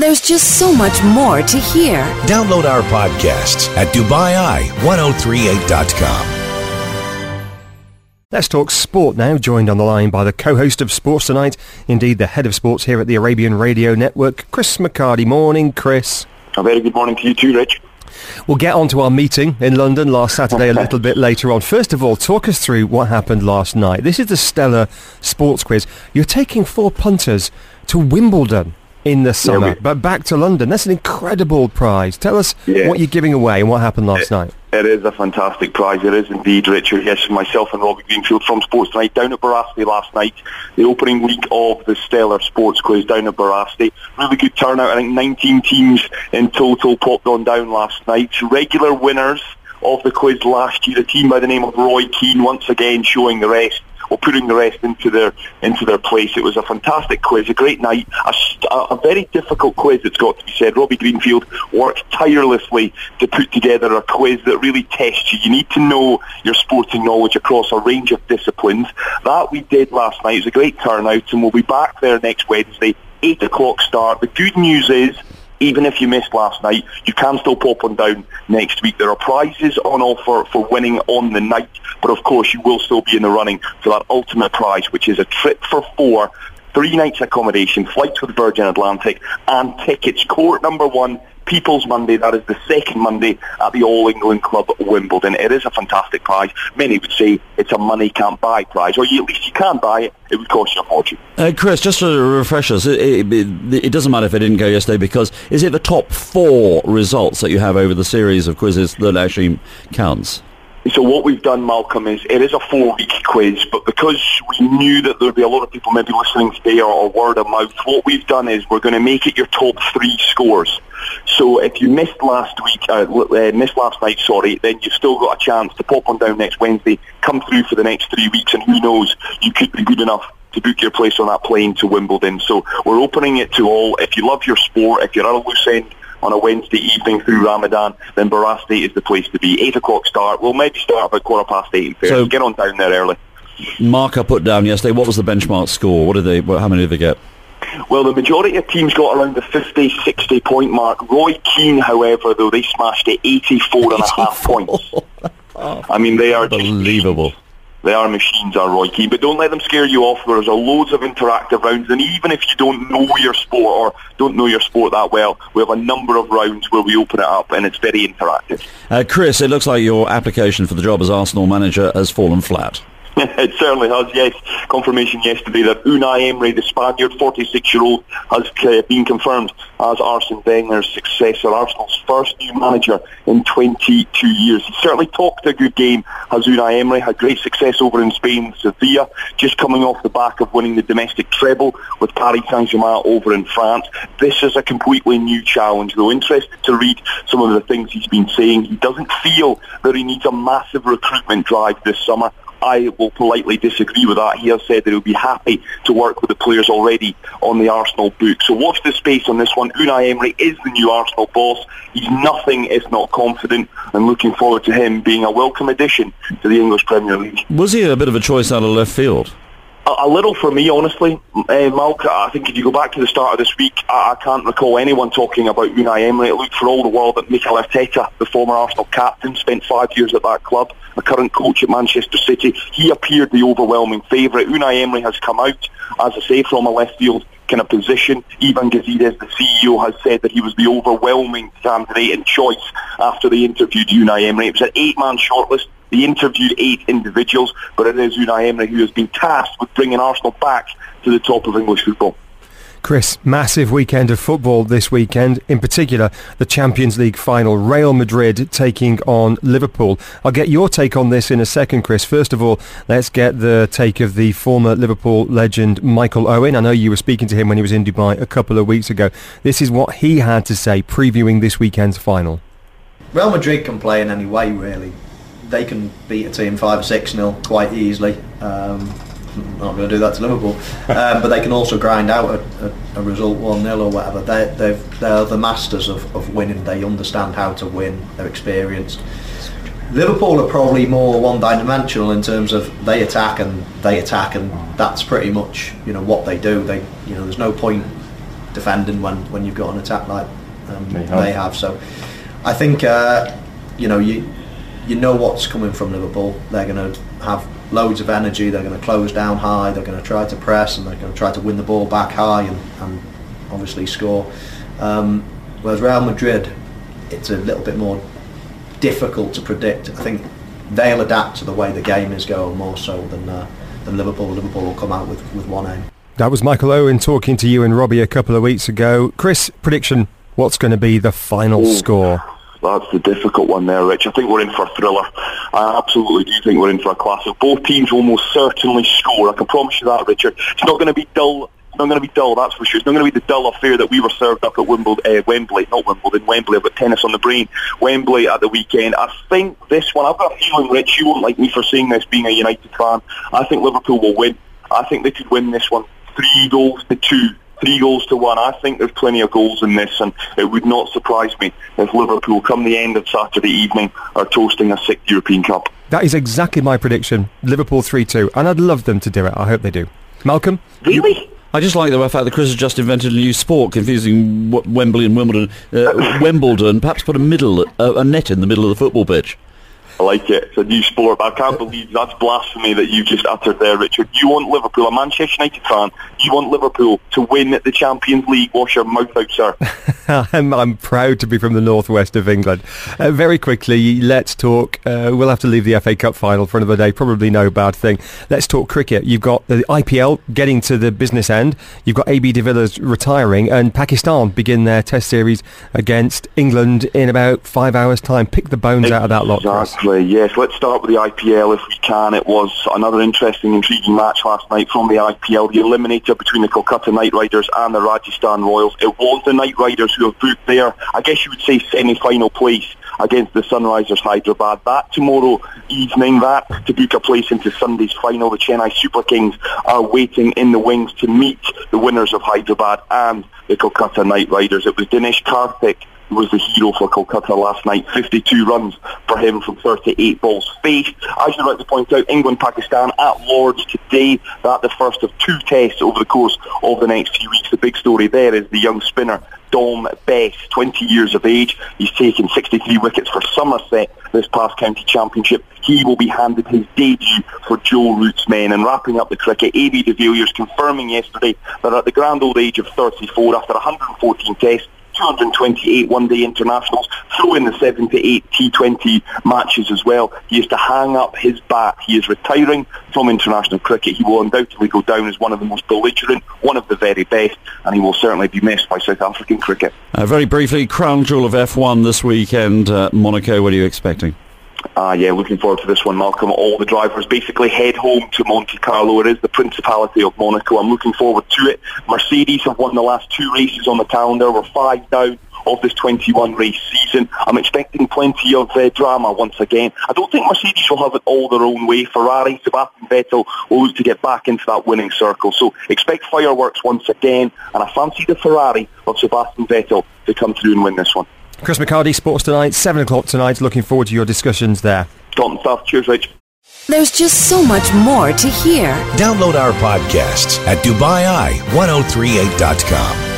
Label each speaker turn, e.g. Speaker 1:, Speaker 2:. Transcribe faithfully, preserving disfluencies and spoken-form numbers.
Speaker 1: There's just so much more to hear.
Speaker 2: Download our podcasts at Dubai Eye ten thirty-eight dot com.
Speaker 3: Let's talk sport now, joined on the line by the co-host of Sports Tonight, indeed the head of sports here at the Arabian Radio Network, Chris McCarty. Morning, Chris.
Speaker 4: A very good morning to you too, Rich.
Speaker 3: We'll get on to our meeting in London last Saturday a little bit later on. First of all, talk us through what happened last night. This is the Stellar Sports Quiz. You're taking four punters to Wimbledon in the summer, yeah, we, but back to London. That's an incredible prize. Tell us yeah. what you're giving away and what happened last
Speaker 4: it,
Speaker 3: night.
Speaker 4: It is a fantastic prize. It is indeed, Richard. Yes, myself and Robbie Greenfield from Sports Tonight down at Barasti last night. The opening week of the Stellar Sports Quiz down at Barasti. Really good turnout. I think nineteen teams in total popped on down last night. Regular winners of the quiz last year, a team by the name of Roy Keane, once again showing the rest, or putting the rest into their into their place. It was a fantastic quiz, a great night, a, a very difficult quiz, it's got to be said. Robbie Greenfield worked tirelessly to put together a quiz that really tests you. You need to know your sporting knowledge across a range of disciplines. That we did last night. It was a great turnout, and we'll be back there next Wednesday, eight o'clock start. The good news is, even if you missed last night, you can still pop on down next week. There are prizes on offer for winning on the night, but of course you will still be in the running for that ultimate prize, which is a trip for four, three nights accommodation, flights with Virgin Atlantic, and tickets. Court number one, People's Monday, that is the second Monday at the All England Club at Wimbledon. It is a fantastic prize. Many would say it's a money can't buy prize, or you, at least you can buy it. It would cost you a fortune.
Speaker 5: Uh, Chris, just to refresh us, it, it, it doesn't matter if it didn't go yesterday, because is it the top four results that you have over the series of quizzes that actually counts?
Speaker 4: So what we've done, Malcolm, is it is a four-week quiz, but because we knew that there would be a lot of people maybe listening today or, or word of mouth, what we've done is we're going to make it your top three scores. So if you missed last week, uh, uh, missed last night, sorry, then you've still got a chance to pop on down next Wednesday, come through for the next three weeks, and who knows, you could be good enough to book your place on that plane to Wimbledon. So we're opening it to all. If you love your sport, if you're at a loose end on a Wednesday evening through Ramadan, then Barasti is the place to be. Eight o'clock start. We'll maybe start about quarter past eight in fairness. So get on down there early.
Speaker 5: Mark I put down yesterday, what was the benchmark score? What did they? What, how many did they get?
Speaker 4: Well, the majority of teams got around the fifty, sixty point mark. Roy Keane, however, though, they smashed it eighty-four and a half points. I mean, they are
Speaker 5: unbelievable.
Speaker 4: Just, they are machines, are Roy Keane. But don't let them scare you off. There's a loads of interactive rounds, and even if you don't know your sport or don't know your sport that well, we have a number of rounds where we open it up, and it's very interactive.
Speaker 5: Uh, Chris, it looks like your application for the job as Arsenal manager has fallen flat.
Speaker 4: It certainly has, yes. Confirmation yesterday that Unai Emery, the Spaniard, forty-six-year-old, has uh, been confirmed as Arsene Wenger's successor, Arsenal's first new manager in twenty-two years. He certainly talked a good game, has Unai Emery, had great success over in Spain, Sevilla, just coming off the back of winning the domestic treble with Paris Saint-Germain over in France. This is a completely new challenge, though. Interested to read some of the things he's been saying. He doesn't feel that he needs a massive recruitment drive this summer. I will politely disagree with that. He has said that he'll be happy to work with the players already on the Arsenal book. So watch the space on this one. Unai Emery is the new Arsenal boss. He's nothing if not confident, and looking forward to him being a welcome addition to the English Premier League.
Speaker 5: Was he a bit of a choice out of left field?
Speaker 4: A, a little for me, honestly. Uh, Malk, I think if you go back to the start of this week, I, I can't recall anyone talking about Unai Emery. It looked for all the world that Mikel Arteta, the former Arsenal captain, spent five years at that club, a current coach at Manchester City. He appeared the overwhelming favourite. Unai Emery has come out, as I say, from a left field kind of position. Ivan Gazidis, the C E O, has said that he was the overwhelming candidate and choice after they interviewed Unai Emery. It was an eight-man shortlist. They interviewed eight individuals, but it is Unai Emery who has been tasked with bringing Arsenal back to the top of English football.
Speaker 3: Chris, massive weekend of football this weekend, in particular the Champions League final, Real Madrid taking on Liverpool. I'll get your take on this in a second, Chris. First of all, let's get the take of the former Liverpool legend Michael Owen. I know you were speaking to him when he was in Dubai a couple of weeks ago. This is what he had to say previewing this weekend's final.
Speaker 6: Real Madrid can play in any way, really. They can beat a team five or six nil quite easily. Um, I'm not going to do that to Liverpool, um, but they can also grind out a, a, a result one nil or whatever. They, they've, they're the masters of, of winning. They understand how to win. They're experienced. Liverpool are probably more one-dimensional in terms of they attack and they attack, and that's pretty much, you know, what they do. They, you know, there's no point defending when, when you've got an attack like um,
Speaker 3: they,
Speaker 6: they,
Speaker 3: have.
Speaker 6: they have. So I think uh, you know you you know what's coming from Liverpool. They're going to have loads of energy. They're going to close down high. They're going to try to press, and they're going to try to win the ball back high and, and obviously score. Um, whereas Real Madrid, it's a little bit more difficult to predict. I think they'll adapt to the way the game is going more so than uh, than Liverpool. Liverpool will come out with, with one aim.
Speaker 3: That was Michael Owen talking to you and Robbie a couple of weeks ago. Chris, prediction, what's going to be the final
Speaker 4: Ooh.
Speaker 3: score?
Speaker 4: That's the difficult one there, Rich. I think we're in for a thriller. I absolutely do think we're in for a classic. Both teams will most certainly score. I can promise you that, Richard. It's not going to be dull. It's not going to be dull, that's for sure. It's not going to be the dull affair that we were served up at Wimbledon, uh, Wembley, not Wimbledon, Wembley. I've got tennis on the brain. Wembley at the weekend. I think this one, I've got a feeling, Rich, you won't like me for saying this, being a United fan. I think Liverpool will win. I think they could win this one three goals to two. Three goals to one. I think there's plenty of goals in this, and it would not surprise me if Liverpool, come the end of Saturday evening, are toasting a sixth European Cup.
Speaker 3: That is exactly my prediction. Liverpool three two, and I'd love them to do it. I hope they do. Malcolm?
Speaker 4: Really?
Speaker 5: I just like the fact that Chris has just invented a new sport, confusing w- Wembley and Wimbledon. Uh, Wimbledon, perhaps put a middle, uh, a net in the middle of the football pitch.
Speaker 4: I like it. It's a new sport, but I can't believe that's blasphemy that you just uttered there, Richard. You want Liverpool, a Manchester United fan, you want Liverpool to win the Champions League. Wash your mouth out, sir.
Speaker 3: I'm, I'm proud to be from the northwest of England. Uh, very quickly, let's talk. Uh, we'll have to leave the F A Cup final for another day. Probably no bad thing. Let's talk cricket. You've got the I P L getting to the business end. You've got A B de Villiers retiring, and Pakistan begin their Test series against England in about five hours' time. Pick the bones
Speaker 4: exactly.
Speaker 3: out of that lot, Chris.
Speaker 4: Yes, let's start with the I P L if we can. It was another interesting, intriguing match last night from the I P L, the eliminator between the Kolkata Knight Riders and the Rajasthan Royals. It was the Knight Riders who have booked their, I guess you would say, semi-final place against the Sunrisers Hyderabad. That tomorrow evening, that to book a place into Sunday's final. The Chennai Super Kings are waiting in the wings to meet the winners of Hyderabad and the Kolkata Knight Riders. It was Dinesh Karthik was the hero for Kolkata last night. fifty-two runs for him from thirty-eight balls faced. As you like to point out, England-Pakistan at Lord's today. That the first of two tests over the course of the next few weeks. The big story there is the young spinner Dom Bess, twenty years of age. He's taken sixty-three wickets for Somerset this past county championship. He will be handed his debut for Joe Root's men. And wrapping up the cricket, A B de Villiers confirming yesterday that at the grand old age of thirty-four, after one hundred fourteen tests, two hundred twenty-eight one-day internationals, throw in the seven to eight T twenty matches as well, he is to hang up his bat. He is retiring from international cricket. He will undoubtedly go down as one of the most belligerent, one of the very best, and he will certainly be missed by South African cricket.
Speaker 5: Uh, very briefly, crown jewel of F one this weekend, uh, Monaco, what are you expecting?
Speaker 4: Ah, uh, yeah, looking forward to this one, Malcolm. All the drivers basically head home to Monte Carlo. It is the Principality of Monaco. I'm looking forward to it. Mercedes have won the last two races on the calendar. We're five down of this twenty-one race season. I'm expecting plenty of uh, drama once again. I don't think Mercedes will have it all their own way. Ferrari, Sebastian Vettel will look to get back into that winning circle. So expect fireworks once again, and I fancy the Ferrari of Sebastian Vettel to come through and win this one.
Speaker 3: Chris McCarty, Sports Tonight, seven o'clock tonight. Looking forward to your discussions there.
Speaker 4: Top stuff. Cheers, Rich.
Speaker 1: There's just so much more to hear.
Speaker 2: Download our podcasts at Dubai Eye ten thirty-eight dot com.